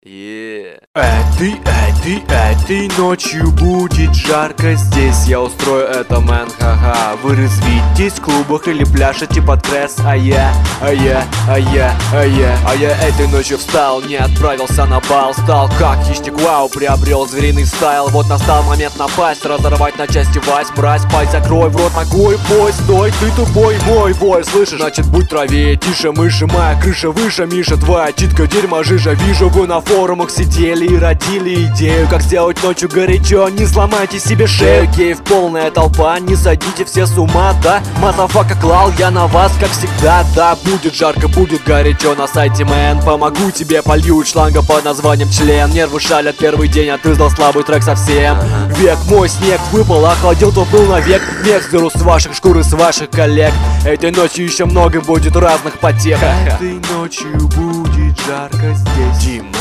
Этой ночью будет жарко здесь. Я устрою это, мэн, ха-ха. Вы резвитесь в клубах или пляшете под кресс. А я этой ночью встал, не отправился на бал. Стал как хищник, вау, приобрел звериный стайл. Вот настал момент напасть, разорвать на части вась. Мразь, пасть, закрой в рот ногой, бой, стой, ты тупой, мой вой, слышишь? Значит, будь травее, тише, мыши, моя крыша выше, Миша, твоя читка, дерьмо, жижа. Вижу, вы на форумах сидели и родили идею, как сделать ночью горячо. Не сломайте себе шею, геев полная толпа, не садите все с ума, да? Мазафака, клал я на вас, как всегда, да. Будет жарко, будет горячо на сайте мэн. Помогу тебе, полью шланга под названием член. Нервы шалят первый день, а ты сдал слабый трек совсем. Век мой снег выпал, охладил, то был навек. Мех сдеру с ваших шкур и с ваших коллег. Этой ночью еще много будет разных потех. Этой ночью будет жарко здесь. Дима.